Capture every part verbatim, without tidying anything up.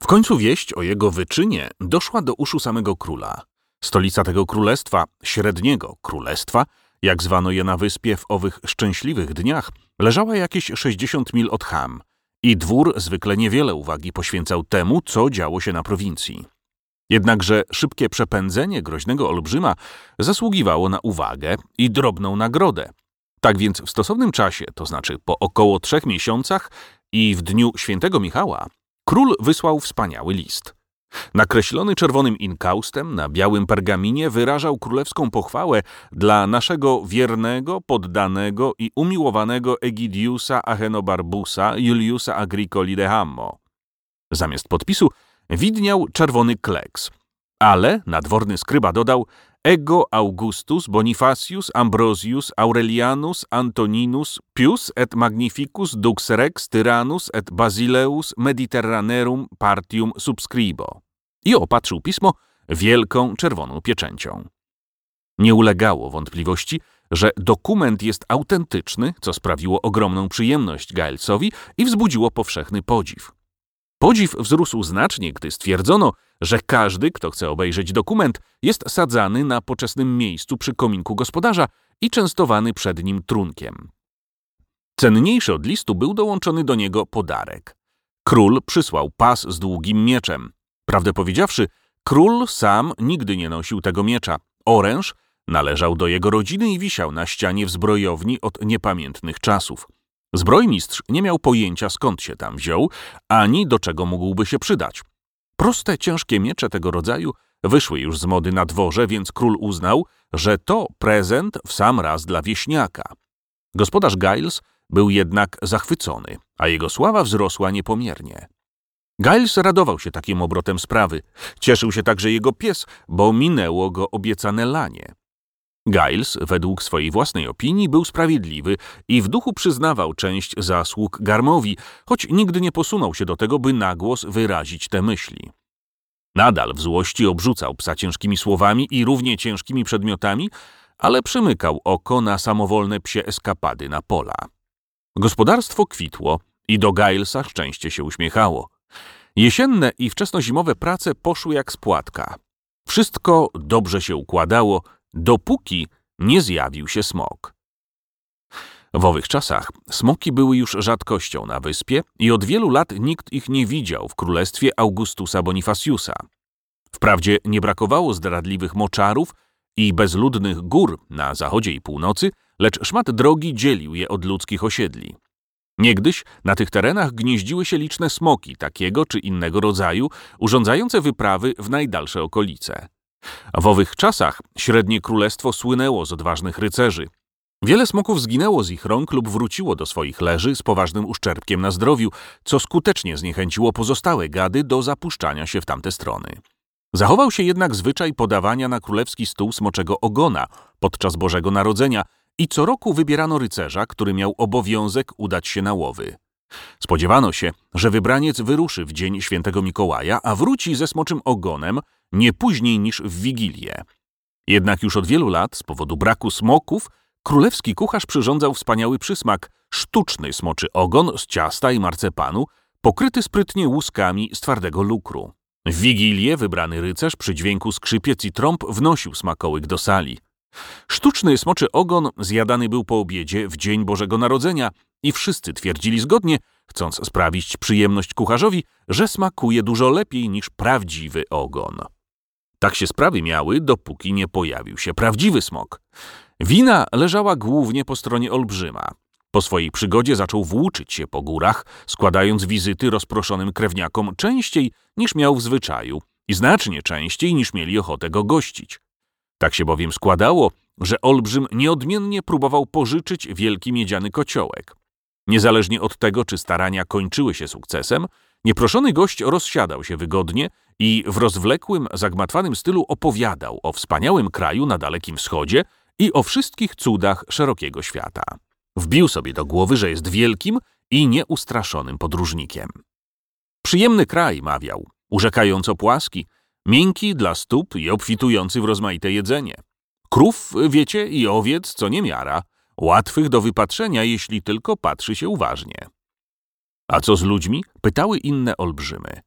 W końcu wieść o jego wyczynie doszła do uszu samego króla. Stolica tego królestwa, średniego królestwa, jak zwano je na wyspie w owych szczęśliwych dniach, leżała jakieś sześćdziesiąt mil od Ham i dwór zwykle niewiele uwagi poświęcał temu, co działo się na prowincji. Jednakże szybkie przepędzenie groźnego olbrzyma zasługiwało na uwagę i drobną nagrodę. Tak więc w stosownym czasie, to znaczy po około trzech miesiącach i w dniu świętego Michała, król wysłał wspaniały list. Nakreślony czerwonym inkaustem na białym pergaminie wyrażał królewską pochwałę dla naszego wiernego, poddanego i umiłowanego Egidiusa Achenobarbusa Juliusa Agricoli de Hammo. Zamiast podpisu widniał czerwony kleks, ale nadworny skryba dodał Ego Augustus Bonifacius Ambrosius Aurelianus Antoninus Pius et Magnificus Dux Rex Tyrannus et Basileus Mediterranerum Partium subscribo i opatrzył pismo wielką czerwoną pieczęcią. Nie ulegało wątpliwości, że dokument jest autentyczny, co sprawiło ogromną przyjemność Gilesowi i wzbudziło powszechny podziw. Podziw wzrósł znacznie, gdy stwierdzono, że każdy, kto chce obejrzeć dokument, jest sadzany na poczesnym miejscu przy kominku gospodarza i częstowany przed nim trunkiem. Cenniejszy od listu był dołączony do niego podarek. Król przysłał pas z długim mieczem. Prawdę powiedziawszy, król sam nigdy nie nosił tego miecza. Oręż należał do jego rodziny i wisiał na ścianie w zbrojowni od niepamiętnych czasów. Zbrojmistrz nie miał pojęcia, skąd się tam wziął, ani do czego mógłby się przydać. Proste, ciężkie miecze tego rodzaju wyszły już z mody na dworze, więc król uznał, że to prezent w sam raz dla wieśniaka. Gospodarz Giles był jednak zachwycony, a jego sława wzrosła niepomiernie. Giles radował się takim obrotem sprawy. Cieszył się także jego pies, bo minęło go obiecane lanie. Giles, według swojej własnej opinii, był sprawiedliwy i w duchu przyznawał część zasług Garmowi, choć nigdy nie posunął się do tego, by na głos wyrazić te myśli. Nadal w złości obrzucał psa ciężkimi słowami i równie ciężkimi przedmiotami, ale przymykał oko na samowolne psie eskapady na pola. Gospodarstwo kwitło i do Gilesa szczęście się uśmiechało. Jesienne i wczesnozimowe prace poszły jak z płatka. Wszystko dobrze się układało, dopóki nie zjawił się smok. W owych czasach smoki były już rzadkością na wyspie i od wielu lat nikt ich nie widział w królestwie Augustusa Bonifaciusa. Wprawdzie nie brakowało zdradliwych moczarów i bezludnych gór na zachodzie i północy, lecz szmat drogi dzielił je od ludzkich osiedli. Niegdyś na tych terenach gnieździły się liczne smoki takiego czy innego rodzaju, urządzające wyprawy w najdalsze okolice. W owych czasach średnie królestwo słynęło z odważnych rycerzy. Wiele smoków zginęło z ich rąk lub wróciło do swoich leży z poważnym uszczerbkiem na zdrowiu, co skutecznie zniechęciło pozostałe gady do zapuszczania się w tamte strony. Zachował się jednak zwyczaj podawania na królewski stół smoczego ogona podczas Bożego Narodzenia i co roku wybierano rycerza, który miał obowiązek udać się na łowy. Spodziewano się, że wybraniec wyruszy w dzień świętego Mikołaja, a wróci ze smoczym ogonem nie później niż w Wigilię. Jednak już od wielu lat, z powodu braku smoków, królewski kucharz przyrządzał wspaniały przysmak, sztuczny smoczy ogon z ciasta i marcepanu, pokryty sprytnie łuskami z twardego lukru. W Wigilię wybrany rycerz przy dźwięku skrzypiec i trąb wnosił smakołyk do sali. Sztuczny smoczy ogon zjadany był po obiedzie w dzień Bożego Narodzenia i wszyscy twierdzili zgodnie, chcąc sprawić przyjemność kucharzowi, że smakuje dużo lepiej niż prawdziwy ogon. Tak się sprawy miały, dopóki nie pojawił się prawdziwy smok. Wina leżała głównie po stronie olbrzyma. Po swojej przygodzie zaczął włóczyć się po górach, składając wizyty rozproszonym krewniakom częściej niż miał w zwyczaju i znacznie częściej niż mieli ochotę go gościć. Tak się bowiem składało, że olbrzym nieodmiennie próbował pożyczyć wielki miedziany kociołek. Niezależnie od tego, czy starania kończyły się sukcesem, nieproszony gość rozsiadał się wygodnie i w rozwlekłym, zagmatwanym stylu opowiadał o wspaniałym kraju na Dalekim Wschodzie i o wszystkich cudach szerokiego świata. Wbił sobie do głowy, że jest wielkim i nieustraszonym podróżnikiem. Przyjemny kraj, mawiał, urzekająco płaski, miękki dla stóp i obfitujący w rozmaite jedzenie. Krów, wiecie, i owiec, co niemiara, łatwych do wypatrzenia, jeśli tylko patrzy się uważnie. A co z ludźmi? Pytały inne olbrzymy.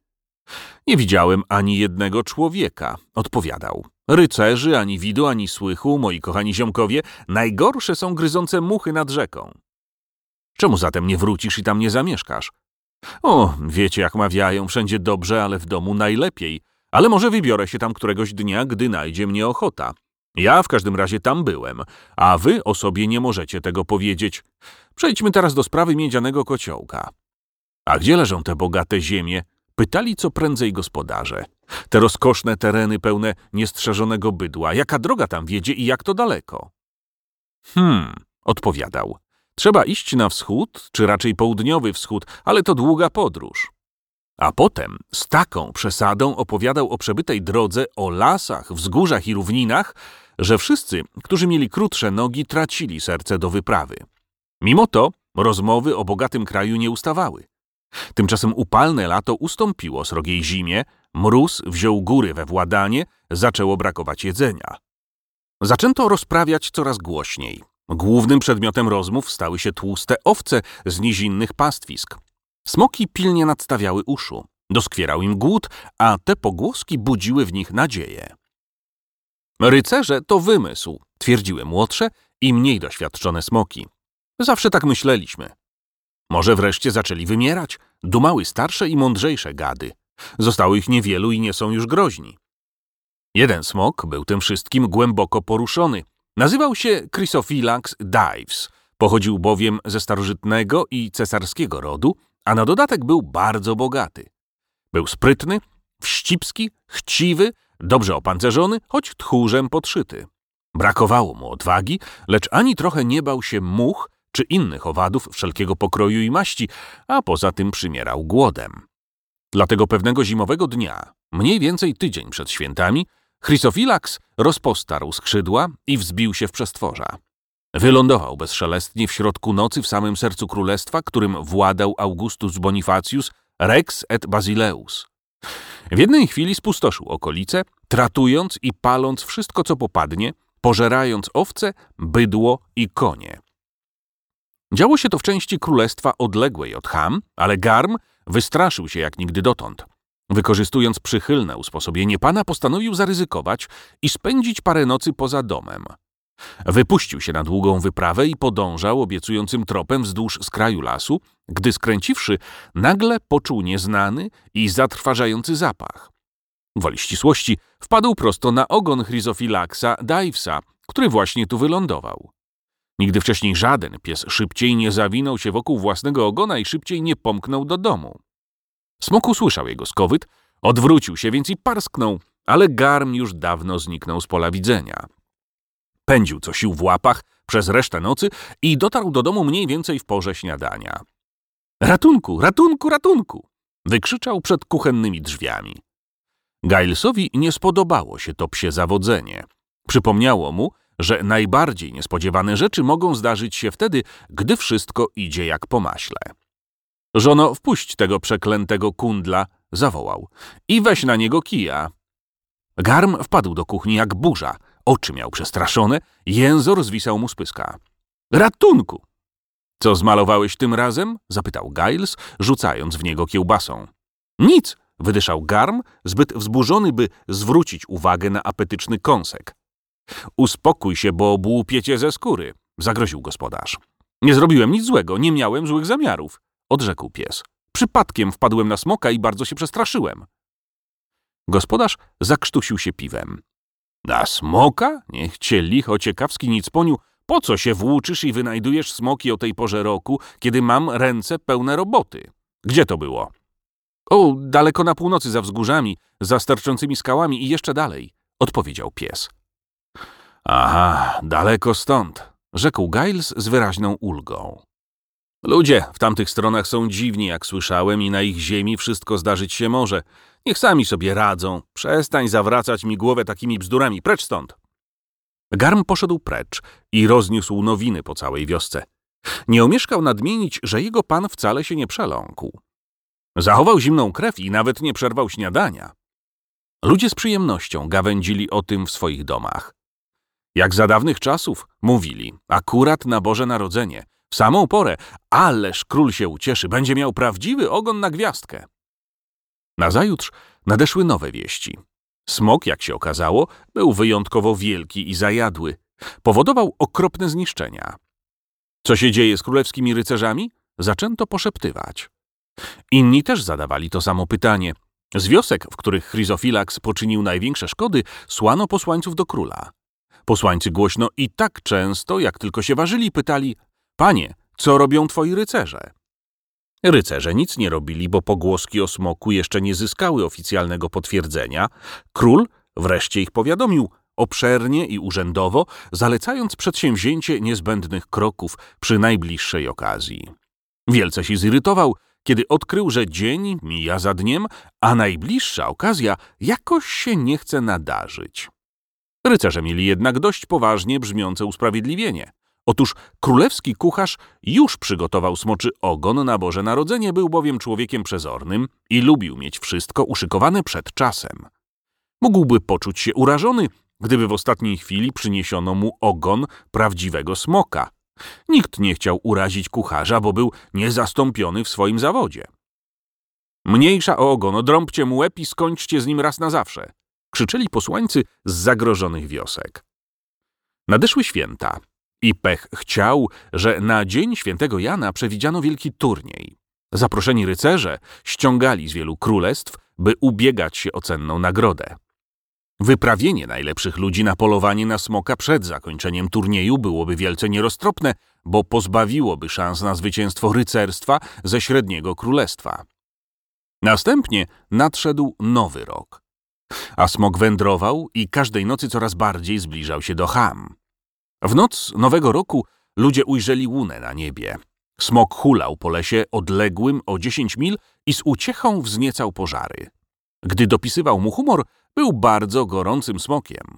Nie widziałem ani jednego człowieka, odpowiadał. Rycerzy, ani widu, ani słychu, moi kochani ziomkowie, najgorsze są gryzące muchy nad rzeką. Czemu zatem nie wrócisz i tam nie zamieszkasz? O, wiecie jak mawiają, wszędzie dobrze, ale w domu najlepiej. Ale może wybiorę się tam któregoś dnia, gdy najdzie mnie ochota. Ja w każdym razie tam byłem, a wy o sobie nie możecie tego powiedzieć. Przejdźmy teraz do sprawy miedzianego kociołka. A gdzie leżą te bogate ziemie? Pytali co prędzej gospodarze. Te rozkoszne tereny pełne niestrzeżonego bydła. Jaka droga tam wiedzie i jak to daleko? Hmm, odpowiadał. Trzeba iść na wschód, czy raczej południowy wschód, ale to długa podróż. A potem z taką przesadą opowiadał o przebytej drodze, o lasach, wzgórzach i równinach, że wszyscy, którzy mieli krótsze nogi, tracili serce do wyprawy. Mimo to rozmowy o bogatym kraju nie ustawały. Tymczasem upalne lato ustąpiło srogiej zimie, mróz wziął góry we władanie, zaczęło brakować jedzenia. Zaczęto rozprawiać coraz głośniej. Głównym przedmiotem rozmów stały się tłuste owce z nizinnych pastwisk. Smoki pilnie nadstawiały uszu. Doskwierał im głód, a te pogłoski budziły w nich nadzieję. Rycerze to wymysł, twierdziły młodsze i mniej doświadczone smoki. Zawsze tak myśleliśmy. Może wreszcie zaczęli wymierać, dumały starsze i mądrzejsze gady. Zostało ich niewielu i nie są już groźni. Jeden smok był tym wszystkim głęboko poruszony. Nazywał się Chrysophylax Dives, pochodził bowiem ze starożytnego i cesarskiego rodu, a na dodatek był bardzo bogaty. Był sprytny, wścibski, chciwy, dobrze opancerzony, choć tchórzem podszyty. Brakowało mu odwagi, lecz ani trochę nie bał się much czy innych owadów wszelkiego pokroju i maści, a poza tym przymierał głodem. Dlatego pewnego zimowego dnia, mniej więcej tydzień przed świętami, Chrysophylax rozpostarł skrzydła i wzbił się w przestworza. Wylądował bezszelestnie w środku nocy w samym sercu królestwa, którym władał Augustus Bonifacius Rex et Basileus. W jednej chwili spustoszył okolice, tratując i paląc wszystko, co popadnie, pożerając owce, bydło i konie. Działo się to w części królestwa odległej od Cham, ale Garm wystraszył się jak nigdy dotąd. Wykorzystując przychylne usposobienie pana, postanowił zaryzykować i spędzić parę nocy poza domem. Wypuścił się na długą wyprawę i podążał obiecującym tropem wzdłuż skraju lasu, gdy skręciwszy, nagle poczuł nieznany i zatrważający zapach. Woli ścisłości wpadł prosto na ogon Chrysophylaxa Divesa, który właśnie tu wylądował. Nigdy wcześniej żaden pies szybciej nie zawinął się wokół własnego ogona i szybciej nie pomknął do domu. Smok usłyszał jego skowyt, odwrócił się więc i parsknął, ale Garm już dawno zniknął z pola widzenia. Pędził co sił w łapach przez resztę nocy i dotarł do domu mniej więcej w porze śniadania. Ratunku, ratunku, ratunku! Wykrzyczał przed kuchennymi drzwiami. Gilesowi nie spodobało się to psie zawodzenie. Przypomniało mu, że najbardziej niespodziewane rzeczy mogą zdarzyć się wtedy, gdy wszystko idzie jak po maśle. Żono, wpuść tego przeklętego kundla, zawołał, i weź na niego kija. Garm wpadł do kuchni jak burza, oczy miał przestraszone, jęzor zwisał mu z pyska. Ratunku! Co zmalowałeś tym razem? Zapytał Giles, rzucając w niego kiełbasą. Nic, wydyszał Garm, zbyt wzburzony, by zwrócić uwagę na apetyczny kąsek. Uspokój się, bo obłupiecie ze skóry, zagroził gospodarz. Nie zrobiłem nic złego, nie miałem złych zamiarów, odrzekł pies. Przypadkiem wpadłem na smoka i bardzo się przestraszyłem. Gospodarz zakrztusił się piwem. Na smoka? Niech cię licho ciekawski nicponiu, po co się włóczysz i wynajdujesz smoki o tej porze roku, kiedy mam ręce pełne roboty? Gdzie to było? O, daleko na północy za wzgórzami, za sterczącymi skałami i jeszcze dalej, odpowiedział pies. Aha, daleko stąd, rzekł Giles z wyraźną ulgą. Ludzie w tamtych stronach są dziwni, jak słyszałem, i na ich ziemi wszystko zdarzyć się może. Niech sami sobie radzą. Przestań zawracać mi głowę takimi bzdurami. Precz stąd. Garm poszedł precz i rozniósł nowiny po całej wiosce. Nie omieszkał nadmienić, że jego pan wcale się nie przeląkł. Zachował zimną krew i nawet nie przerwał śniadania. Ludzie z przyjemnością gawędzili o tym w swoich domach. Jak za dawnych czasów, mówili, akurat na Boże Narodzenie, w samą porę, ależ król się ucieszy, będzie miał prawdziwy ogon na gwiazdkę. Nazajutrz nadeszły nowe wieści. Smok, jak się okazało, był wyjątkowo wielki i zajadły. Powodował okropne zniszczenia. Co się dzieje z królewskimi rycerzami? Zaczęto poszeptywać. Inni też zadawali to samo pytanie. Z wiosek, w których Chryzofilax poczynił największe szkody, słano posłańców do króla. Posłańcy głośno i tak często, jak tylko się ważyli, pytali: Panie, co robią twoi rycerze? Rycerze nic nie robili, bo pogłoski o smoku jeszcze nie zyskały oficjalnego potwierdzenia. Król wreszcie ich powiadomił, obszernie i urzędowo, zalecając przedsięwzięcie niezbędnych kroków przy najbliższej okazji. Wielce się zirytował, kiedy odkrył, że dzień mija za dniem, a najbliższa okazja jakoś się nie chce nadarzyć. Rycerze mieli jednak dość poważnie brzmiące usprawiedliwienie. Otóż królewski kucharz już przygotował smoczy ogon na Boże Narodzenie, był bowiem człowiekiem przezornym i lubił mieć wszystko uszykowane przed czasem. Mógłby poczuć się urażony, gdyby w ostatniej chwili przyniesiono mu ogon prawdziwego smoka. Nikt nie chciał urazić kucharza, bo był niezastąpiony w swoim zawodzie. Mniejsza o ogon, odrąbcie mu łeb i skończcie z nim raz na zawsze, krzyczeli posłańcy z zagrożonych wiosek. Nadeszły święta i pech chciał, że na dzień świętego Jana przewidziano wielki turniej. Zaproszeni rycerze ściągali z wielu królestw, by ubiegać się o cenną nagrodę. Wyprawienie najlepszych ludzi na polowanie na smoka przed zakończeniem turnieju byłoby wielce nieroztropne, bo pozbawiłoby szans na zwycięstwo rycerstwa ze średniego królestwa. Następnie nadszedł nowy rok, a smok wędrował i każdej nocy coraz bardziej zbliżał się do Cham. W noc nowego roku ludzie ujrzeli łunę na niebie. Smok hulał po lesie odległym o dziesięć mil i z uciechą wzniecał pożary. Gdy dopisywał mu humor, był bardzo gorącym smokiem.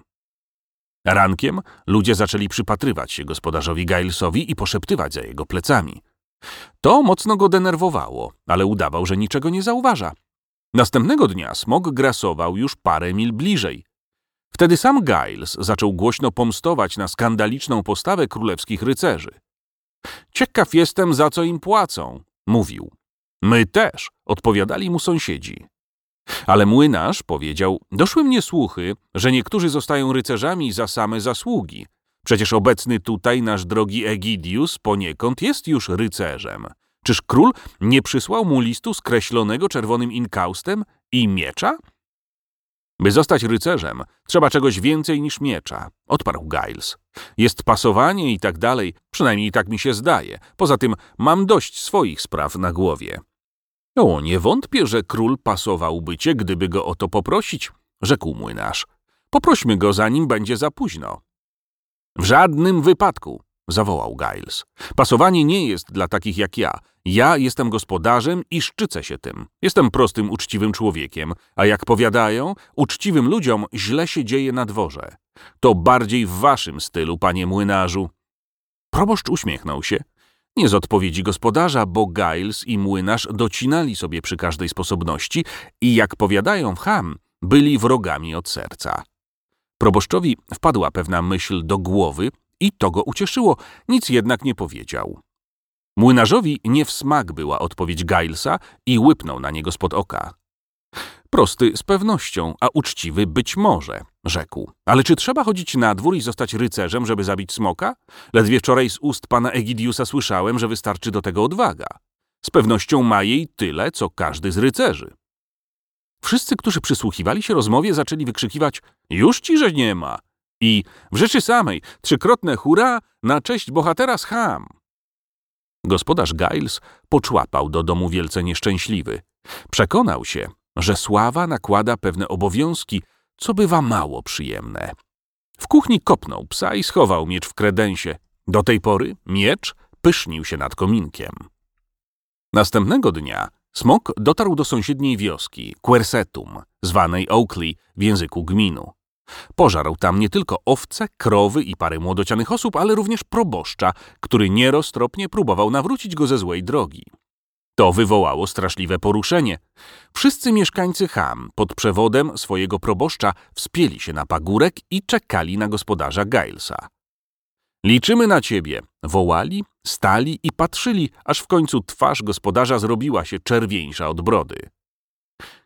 Rankiem ludzie zaczęli przypatrywać się gospodarzowi Gilesowi i poszeptywać za jego plecami. To mocno go denerwowało, ale udawał, że niczego nie zauważa. Następnego dnia smok grasował już parę mil bliżej. Wtedy sam Giles zaczął głośno pomstować na skandaliczną postawę królewskich rycerzy. Ciekaw jestem, za co im płacą, mówił. My też, odpowiadali mu sąsiedzi. Ale młynarz powiedział, doszły mnie słuchy, że niektórzy zostają rycerzami za same zasługi. Przecież obecny tutaj nasz drogi Egidius poniekąd jest już rycerzem. Czyż król nie przysłał mu listu skreślonego czerwonym inkaustem i miecza? By zostać rycerzem, trzeba czegoś więcej niż miecza, odparł Giles. Jest pasowanie i tak dalej, przynajmniej tak mi się zdaje. Poza tym mam dość swoich spraw na głowie. O, nie wątpię, że król pasowałby cię, gdyby go o to poprosić, rzekł młynarz. Poprośmy go, zanim będzie za późno. W żadnym wypadku, zawołał Giles. Pasowanie nie jest dla takich jak ja. Ja jestem gospodarzem i szczycę się tym. Jestem prostym, uczciwym człowiekiem, a jak powiadają, uczciwym ludziom źle się dzieje na dworze. To bardziej w waszym stylu, panie młynarzu. Proboszcz uśmiechnął się. Nie z odpowiedzi gospodarza, bo Giles i młynarz docinali sobie przy każdej sposobności i, jak powiadają w Cham, byli wrogami od serca. Proboszczowi wpadła pewna myśl do głowy i to go ucieszyło, nic jednak nie powiedział. Młynarzowi nie w smak była odpowiedź Gilesa i łypnął na niego spod oka. Prosty z pewnością, a uczciwy być może, rzekł. Ale czy trzeba chodzić na dwór i zostać rycerzem, żeby zabić smoka? Ledwie wczoraj z ust pana Egidiusa słyszałem, że wystarczy do tego odwaga. Z pewnością ma jej tyle, co każdy z rycerzy. Wszyscy, którzy przysłuchiwali się rozmowie, zaczęli wykrzykiwać już ci, że nie ma i w rzeczy samej trzykrotne hurra na cześć bohatera z Cham. Gospodarz Giles poczłapał do domu wielce nieszczęśliwy. Przekonał się, że sława nakłada pewne obowiązki, co bywa mało przyjemne. W kuchni kopnął psa i schował miecz w kredensie. Do tej pory miecz pysznił się nad kominkiem. Następnego dnia smok dotarł do sąsiedniej wioski, Quercetum, zwanej Oakley w języku gminu. Pożarł tam nie tylko owce, krowy i parę młodocianych osób, ale również proboszcza, który nieroztropnie próbował nawrócić go ze złej drogi. To wywołało straszliwe poruszenie. Wszyscy mieszkańcy Cham pod przewodem swojego proboszcza wspięli się na pagórek i czekali na gospodarza Gilesa. Liczymy na ciebie, wołali, stali i patrzyli, aż w końcu twarz gospodarza zrobiła się czerwieńsza od brody.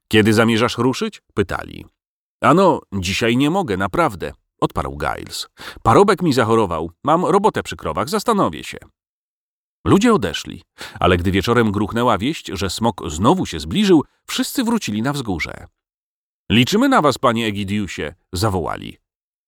Kiedy zamierzasz ruszyć? Pytali. Ano, dzisiaj nie mogę, naprawdę, odparł Giles. Parobek mi zachorował, mam robotę przy krowach, zastanowię się. Ludzie odeszli, ale gdy wieczorem gruchnęła wieść, że smok znowu się zbliżył, wszyscy wrócili na wzgórze. Liczymy na was, panie Egidiusie, zawołali.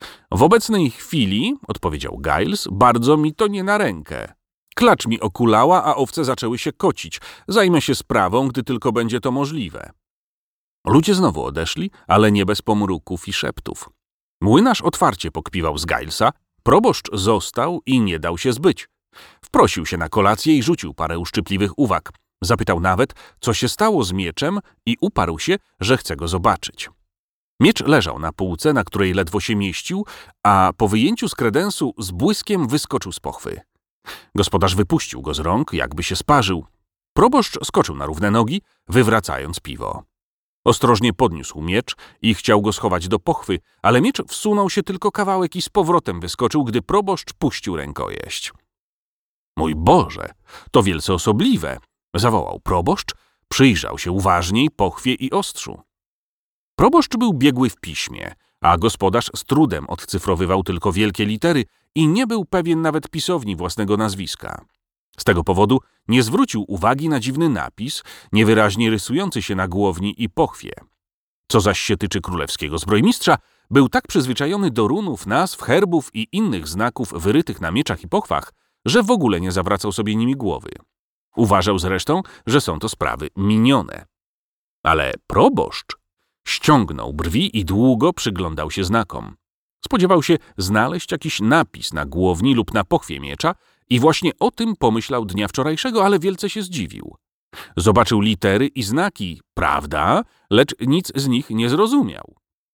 W obecnej chwili, odpowiedział Giles, bardzo mi to nie na rękę. Klacz mi okulała, a owce zaczęły się kocić. Zajmę się sprawą, gdy tylko będzie to możliwe. Ludzie znowu odeszli, ale nie bez pomruków i szeptów. Młynarz otwarcie pokpiwał z Gilesa, proboszcz został i nie dał się zbyć. Wprosił się na kolację i rzucił parę uszczypliwych uwag. Zapytał nawet, co się stało z mieczem i uparł się, że chce go zobaczyć. Miecz leżał na półce, na której ledwo się mieścił, a po wyjęciu z kredensu z błyskiem wyskoczył z pochwy. Gospodarz wypuścił go z rąk, jakby się sparzył. Proboszcz skoczył na równe nogi, wywracając piwo. Ostrożnie podniósł miecz i chciał go schować do pochwy, ale miecz wsunął się tylko kawałek i z powrotem wyskoczył, gdy proboszcz puścił rękojeść. Mój Boże, to wielce osobliwe, zawołał proboszcz, przyjrzał się uważniej pochwie i ostrzu. Proboszcz był biegły w piśmie, a gospodarz z trudem odcyfrowywał tylko wielkie litery i nie był pewien nawet pisowni własnego nazwiska. Z tego powodu nie zwrócił uwagi na dziwny napis, niewyraźnie rysujący się na głowni i pochwie. Co zaś się tyczy królewskiego zbrojmistrza, był tak przyzwyczajony do runów, nazw, herbów i innych znaków wyrytych na mieczach i pochwach, że w ogóle nie zawracał sobie nimi głowy. Uważał zresztą, że są to sprawy minione. Ale proboszcz ściągnął brwi i długo przyglądał się znakom. Spodziewał się znaleźć jakiś napis na głowni lub na pochwie miecza i właśnie o tym pomyślał dnia wczorajszego, ale wielce się zdziwił. Zobaczył litery i znaki, prawda, lecz nic z nich nie zrozumiał.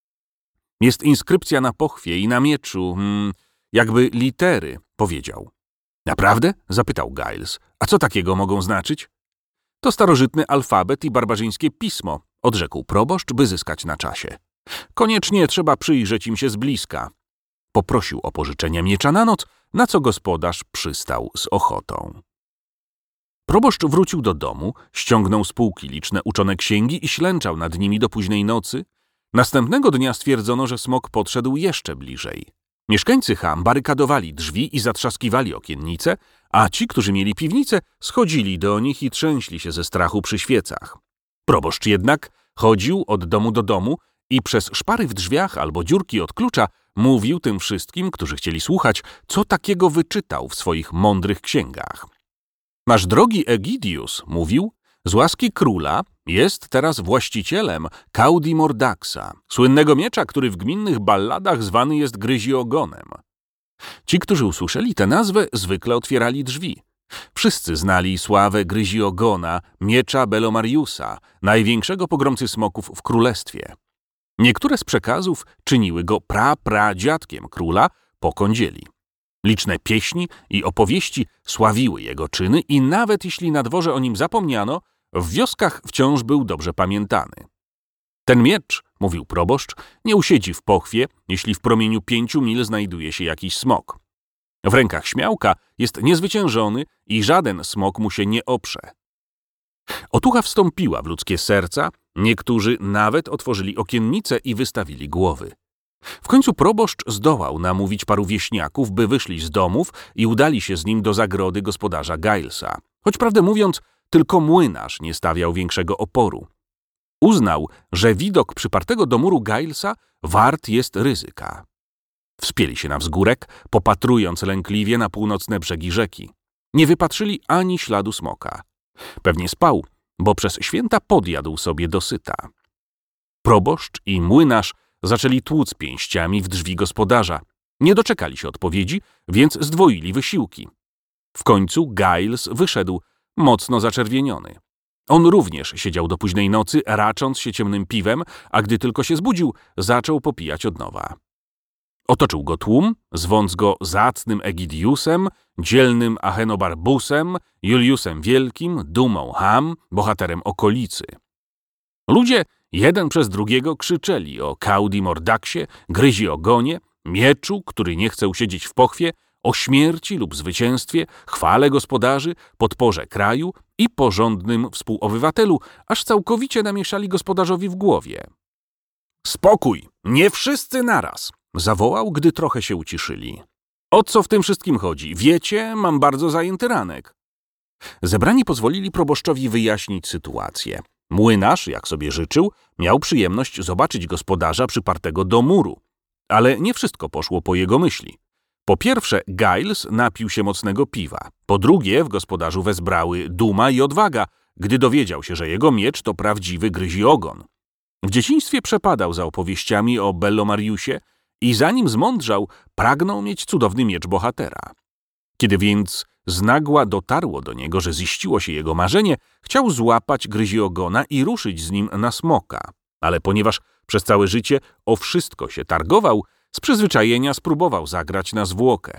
Jest inskrypcja na pochwie i na mieczu, hmm, jakby litery, powiedział. Naprawdę? Zapytał Giles. A co takiego mogą znaczyć? To starożytny alfabet i barbarzyńskie pismo, odrzekł proboszcz, by zyskać na czasie. Koniecznie trzeba przyjrzeć im się z bliska. Poprosił o pożyczenie miecza na noc, na co gospodarz przystał z ochotą. Proboszcz wrócił do domu, ściągnął z półki liczne uczone księgi i ślęczał nad nimi do późnej nocy. Następnego dnia stwierdzono, że smok podszedł jeszcze bliżej. Mieszkańcy Ham barykadowali drzwi i zatrzaskiwali okiennice, a ci, którzy mieli piwnice, schodzili do nich i trzęśli się ze strachu przy świecach. Proboszcz jednak chodził od domu do domu i przez szpary w drzwiach albo dziurki od klucza mówił tym wszystkim, którzy chcieli słuchać, co takiego wyczytał w swoich mądrych księgach. Nasz drogi Egidius, mówił, z łaski króla jest teraz właścicielem Caudi Mordaxa, słynnego miecza, który w gminnych balladach zwany jest Gryziogonem. Ci, którzy usłyszeli tę nazwę, zwykle otwierali drzwi. Wszyscy znali sławę Gryziogona, miecza Belomariusa, największego pogromcy smoków w królestwie. Niektóre z przekazów czyniły go pra-pradziadkiem króla po kądzieli. Liczne pieśni i opowieści sławiły jego czyny i nawet jeśli na dworze o nim zapomniano, w wioskach wciąż był dobrze pamiętany. Ten miecz, mówił proboszcz, nie usiedzi w pochwie, jeśli w promieniu pięciu mil znajduje się jakiś smok. W rękach śmiałka jest niezwyciężony i żaden smok mu się nie oprze. Otucha wstąpiła w ludzkie serca, niektórzy nawet otworzyli okiennice i wystawili głowy. W końcu proboszcz zdołał namówić paru wieśniaków, by wyszli z domów i udali się z nim do zagrody gospodarza Gilesa. Choć prawdę mówiąc, tylko młynarz nie stawiał większego oporu. Uznał, że widok przypartego do muru Gilesa wart jest ryzyka. Wspięli się na wzgórek, popatrując lękliwie na północne brzegi rzeki. Nie wypatrzyli ani śladu smoka. Pewnie spał, bo przez święta podjadł sobie dosyta. Proboszcz i młynarz zaczęli tłuc pięściami w drzwi gospodarza. Nie doczekali się odpowiedzi, więc zdwoili wysiłki. W końcu Giles wyszedł, mocno zaczerwieniony. On również siedział do późnej nocy, racząc się ciemnym piwem, a gdy tylko się zbudził, zaczął popijać od nowa. Otoczył go tłum, zwąc go zacnym Egidiusem, dzielnym Achenobarbusem, Juliusem Wielkim, dumą Ham, bohaterem okolicy. Ludzie jeden przez drugiego krzyczeli o Caudi Mordaxie, Gryziogonie, mieczu, który nie chce usiedzieć w pochwie, o śmierci lub zwycięstwie, chwale gospodarzy, podporze kraju i porządnym współobywatelu, aż całkowicie namieszali gospodarzowi w głowie. Spokój, nie wszyscy naraz, zawołał, gdy trochę się uciszyli. O co w tym wszystkim chodzi? Wiecie, mam bardzo zajęty ranek. Zebrani pozwolili proboszczowi wyjaśnić sytuację. Młynarz, jak sobie życzył, miał przyjemność zobaczyć gospodarza przypartego do muru. Ale nie wszystko poszło po jego myśli. Po pierwsze, Giles napił się mocnego piwa. Po drugie, w gospodarzu wezbrały duma i odwaga, gdy dowiedział się, że jego miecz to prawdziwy gryzi ogon. W dzieciństwie przepadał za opowieściami o Bellomariusie i zanim zmądrzał, pragnął mieć cudowny miecz bohatera. Kiedy więc znagła dotarło do niego, że ziściło się jego marzenie, chciał złapać gryzi ogona i ruszyć z nim na smoka. Ale ponieważ przez całe życie o wszystko się targował, z przyzwyczajenia spróbował zagrać na zwłokę.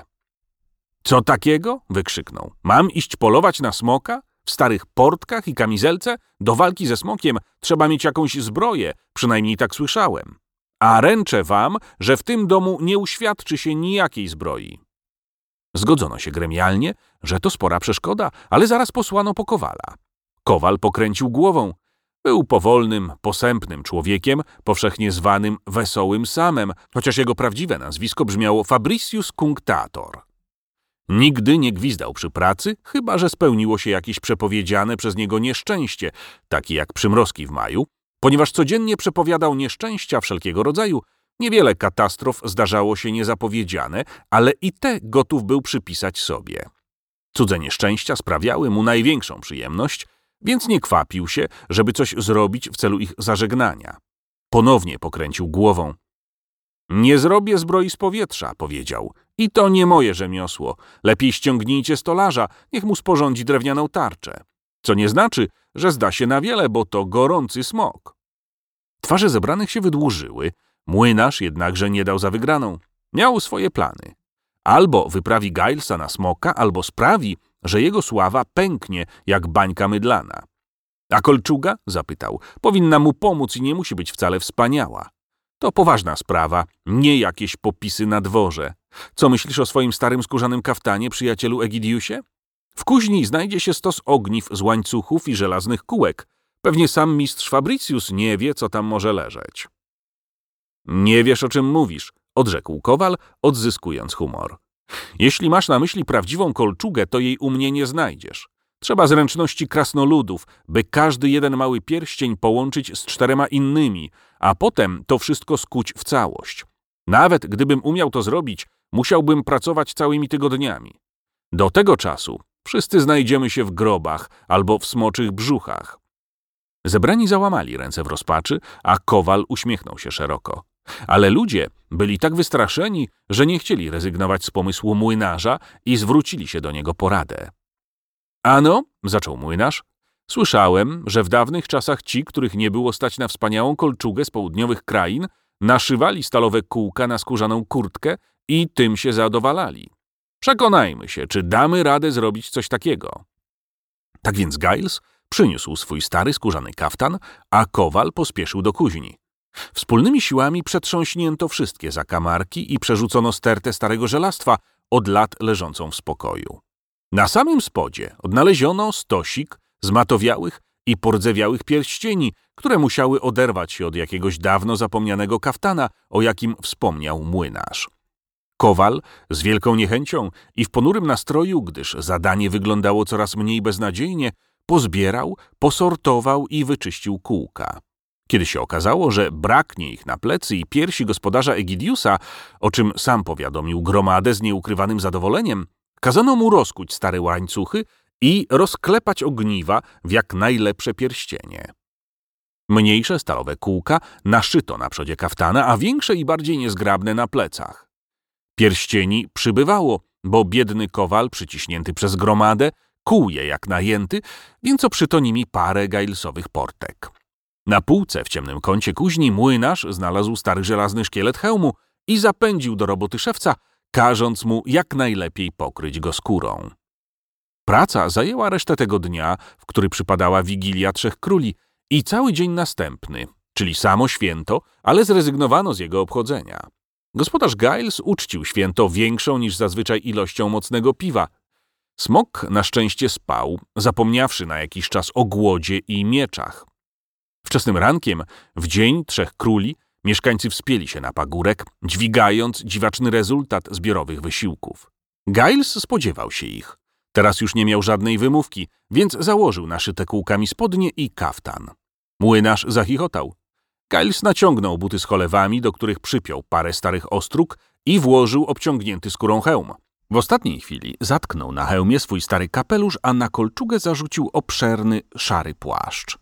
Co takiego? Wykrzyknął. Mam iść polować na smoka? W starych portkach i kamizelce? Do walki ze smokiem trzeba mieć jakąś zbroję, przynajmniej tak słyszałem. A ręczę wam, że w tym domu nie uświadczy się nijakiej zbroi. Zgodzono się gremialnie, że to spora przeszkoda, ale zaraz posłano po Kowala. Kowal pokręcił głową. Był powolnym, posępnym człowiekiem, powszechnie zwanym Wesołym Samem, chociaż jego prawdziwe nazwisko brzmiało Fabricius Cunctator. Nigdy nie gwizdał przy pracy, chyba że spełniło się jakieś przepowiedziane przez niego nieszczęście, takie jak przymrozki w maju. Ponieważ codziennie przepowiadał nieszczęścia wszelkiego rodzaju, niewiele katastrof zdarzało się niezapowiedziane, ale i te gotów był przypisać sobie. Cudze nieszczęścia sprawiały mu największą przyjemność, więc nie kwapił się, żeby coś zrobić w celu ich zażegnania. Ponownie pokręcił głową. Nie zrobię zbroi z powietrza, powiedział. I to nie moje rzemiosło. Lepiej ściągnijcie stolarza, niech mu sporządzi drewnianą tarczę. Co nie znaczy, że zda się na wiele, bo to gorący smok. Twarze zebranych się wydłużyły, młynarz jednakże nie dał za wygraną. Miał swoje plany. Albo wyprawi Gilesa na smoka, albo sprawi, że jego sława pęknie jak bańka mydlana. A kolczuga? Zapytał. Powinna mu pomóc i nie musi być wcale wspaniała. To poważna sprawa, nie jakieś popisy na dworze. Co myślisz o swoim starym skórzanym kaftanie, przyjacielu Egidiusie? W kuźni znajdzie się stos ogniw z łańcuchów i żelaznych kółek. Pewnie sam mistrz Fabricius nie wie, co tam może leżeć. Nie wiesz, o czym mówisz, odrzekł Kowal, odzyskując humor. Jeśli masz na myśli prawdziwą kolczugę, to jej u mnie nie znajdziesz. Trzeba zręczności krasnoludów, by każdy jeden mały pierścień połączyć z czterema innymi, a potem to wszystko skuć w całość. Nawet gdybym umiał to zrobić, musiałbym pracować całymi tygodniami. Do tego czasu wszyscy znajdziemy się w grobach albo w smoczych brzuchach. Zebrani załamali ręce w rozpaczy, a Kowal uśmiechnął się szeroko. Ale ludzie byli tak wystraszeni, że nie chcieli rezygnować z pomysłu młynarza i zwrócili się do niego po radę. Ano, zaczął młynarz, słyszałem, że w dawnych czasach ci, których nie było stać na wspaniałą kolczugę z południowych krain, naszywali stalowe kółka na skórzaną kurtkę i tym się zadowalali. Przekonajmy się, czy damy radę zrobić coś takiego. Tak więc Giles przyniósł swój stary skórzany kaftan, a Kowal pospieszył do kuźni. Wspólnymi siłami przetrząśnięto wszystkie zakamarki i przerzucono stertę starego żelastwa, od lat leżącą w spokoju. Na samym spodzie odnaleziono stosik zmatowiałych i pordzewiałych pierścieni, które musiały oderwać się od jakiegoś dawno zapomnianego kaftana, o jakim wspomniał młynarz. Kowal z wielką niechęcią i w ponurym nastroju, gdyż zadanie wyglądało coraz mniej beznadziejnie, pozbierał, posortował i wyczyścił kółka. Kiedy się okazało, że braknie ich na plecy i piersi gospodarza Egidiusa, o czym sam powiadomił gromadę z nieukrywanym zadowoleniem, kazano mu rozkuć stare łańcuchy i rozklepać ogniwa w jak najlepsze pierścienie. Mniejsze stalowe kółka naszyto na przodzie kaftana, a większe i bardziej niezgrabne na plecach. Pierścieni przybywało, bo biedny Kowal, przyciśnięty przez gromadę, kuł je jak najęty, więc oprzyto nimi parę Gilesowych portek. Na półce w ciemnym kącie kuźni młynarz znalazł stary żelazny szkielet hełmu i zapędził do roboty szewca, każąc mu jak najlepiej pokryć go skórą. Praca zajęła resztę tego dnia, w który przypadała Wigilia Trzech Króli, i cały dzień następny, czyli samo święto, ale zrezygnowano z jego obchodzenia. Gospodarz Giles uczcił święto większą niż zazwyczaj ilością mocnego piwa. Smok na szczęście spał, zapomniawszy na jakiś czas o głodzie i mieczach. Wczesnym rankiem, w dzień Trzech Króli, mieszkańcy wspięli się na pagórek, dźwigając dziwaczny rezultat zbiorowych wysiłków. Giles spodziewał się ich. Teraz już nie miał żadnej wymówki, więc założył naszyte kółkami spodnie i kaftan. Młynarz zachichotał. Giles naciągnął buty z cholewami, do których przypiął parę starych ostróg i włożył obciągnięty skórą hełm. W ostatniej chwili zatknął na hełmie swój stary kapelusz, a na kolczugę zarzucił obszerny, szary płaszcz.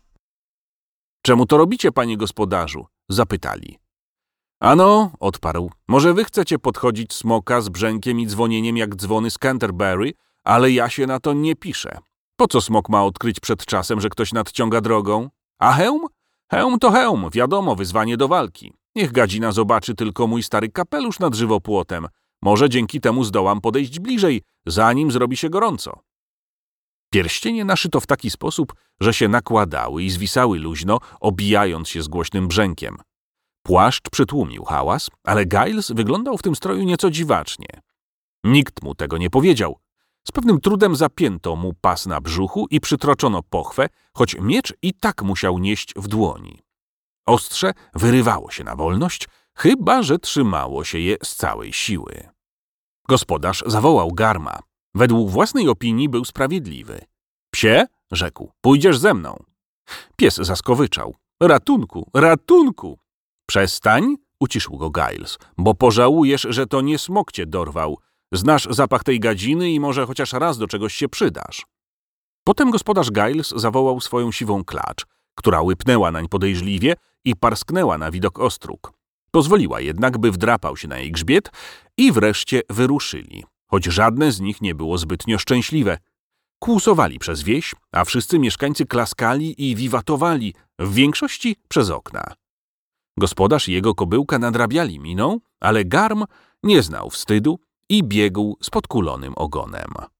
— Czemu to robicie, panie gospodarzu? — zapytali. — Ano — odparł — może wy chcecie podchodzić smoka z brzękiem i dzwonieniem jak dzwony z Canterbury, ale ja się na to nie piszę. Po co smok ma odkryć przed czasem, że ktoś nadciąga drogą? A hełm? Hełm to hełm, wiadomo, wyzwanie do walki. Niech gadzina zobaczy tylko mój stary kapelusz nad żywopłotem. Może dzięki temu zdołam podejść bliżej, zanim zrobi się gorąco. Pierścienie naszyto w taki sposób, że się nakładały i zwisały luźno, obijając się z głośnym brzękiem. Płaszcz przytłumił hałas, ale Giles wyglądał w tym stroju nieco dziwacznie. Nikt mu tego nie powiedział. Z pewnym trudem zapięto mu pas na brzuchu i przytroczono pochwę, choć miecz i tak musiał nieść w dłoni. Ostrze wyrywało się na wolność, chyba że trzymało się je z całej siły. Gospodarz zawołał garma. Według własnej opinii był sprawiedliwy. — Psie — rzekł — pójdziesz ze mną. Pies zaskowyczał. — Ratunku, ratunku! — Przestań — uciszył go Giles, — bo pożałujesz, że to nie smok cię dorwał. Znasz zapach tej gadziny i może chociaż raz do czegoś się przydasz. Potem gospodarz Giles zawołał swoją siwą klacz, która łypnęła nań podejrzliwie i parsknęła na widok ostróg. Pozwoliła jednak, by wdrapał się na jej grzbiet i wreszcie wyruszyli, choć żadne z nich nie było zbytnio szczęśliwe. Kłusowali przez wieś, a wszyscy mieszkańcy klaskali i wiwatowali, w większości przez okna. Gospodarz i jego kobyłka nadrabiali miną, ale garm nie znał wstydu i biegł z podkulonym ogonem.